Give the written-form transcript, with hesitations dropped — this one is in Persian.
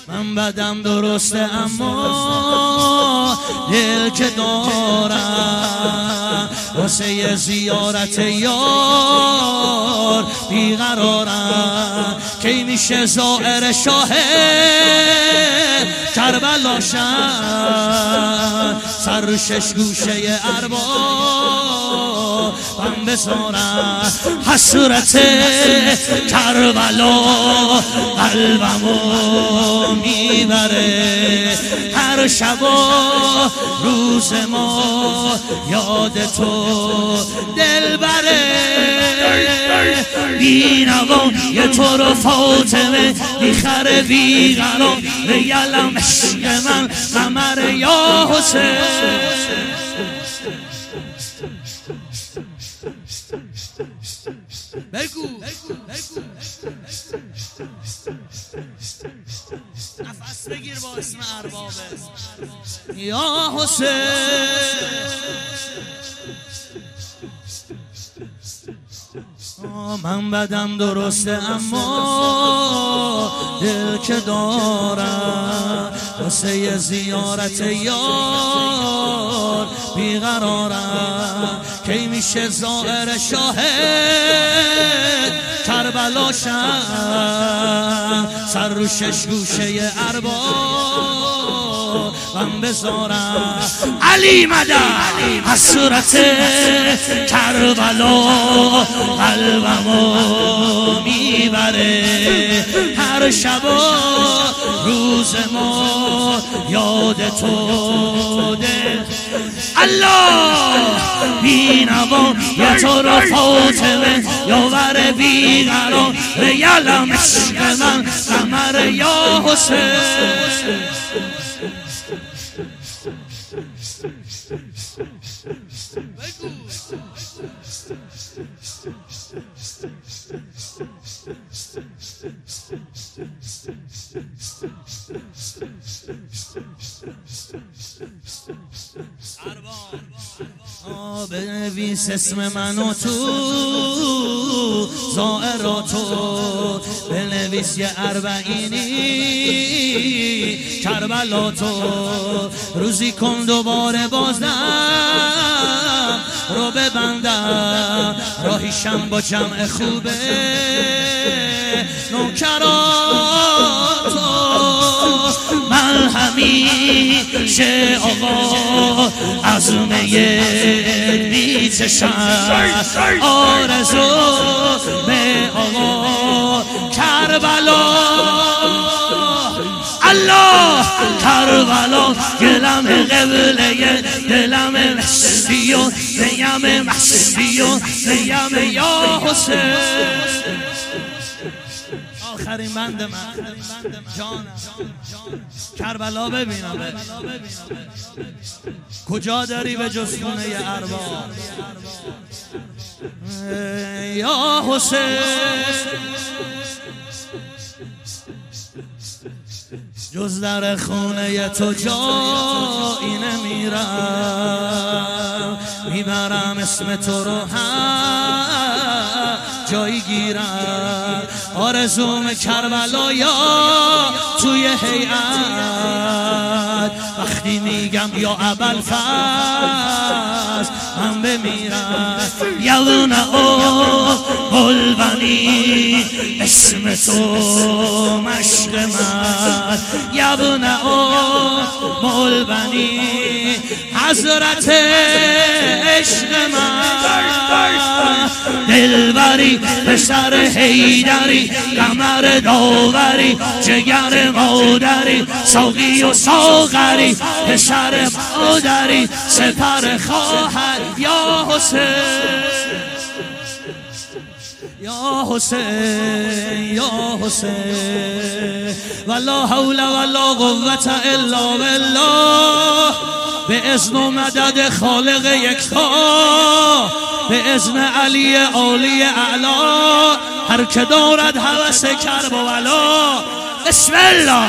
من بدم درسته اما دل که دارم واسه زیارت یار بیقرارم. کی میشه زائر شاه کربلا شم سر رو شش گوشه ارباب من بذارم. حسرت کربلا قلبمو میبره هر شب و روز ما یاد تو دلبره. بینوان یه تو رو فاطمه میخره بیقرار یلم عشق من قمر یا حسین. بگو نفس بگیر با اسم اربابه یا حسین. من بدم درسته اما دل که دارم واسه زیارت یار بیقرارم. کی میشه زائر شاه کربلا شم سر رو شش گوشه ارباب من بذارم. علی مدد حسرت کربلا قلبمو میبره هر شب و روز ما یاد تو دل. الله بینوان یه تو رو فاطمه یاور بیقرار یلم عشق من قمر یا حسین. بنویس اسم منو تو زائراتو بنویس یه اربعینی کربلاتو روزی کن دوباره بازم رو ببندم راهیشم با جمع خوبه نوکراتو. من همیشه آقا عزمه میچشم آرزو به آقا کربلا. الله کربلا گلم قبله دلم مستی و دیم مستی و دیم یا حسین. آخرین بند من جانم کربلا ببینم کجا داری به جز خونه ارباب یا حسین. جز در خونه تو جایی نمیرم میبرم اسم تو رو هم جایی گیرم. آرزوم کربلا یا توی هیئت وقتی میگم یا ابوالفضل من بمیرم. یلونه او قلبانی اسم تو مشق من یلونه او قلبانی حضرت عشق من دلبری پسر حیدری قمر داوری جگر مادری ساقی و ساغری پسر مادری سپر خواهر یا حسین یا حسین یا حسین. ولا حول ولا قوة الا بالله به اذن و مدد خالق یکتا به اذن علی عالی اعلا هر که دارد هوس کرب و ولا بسم الله.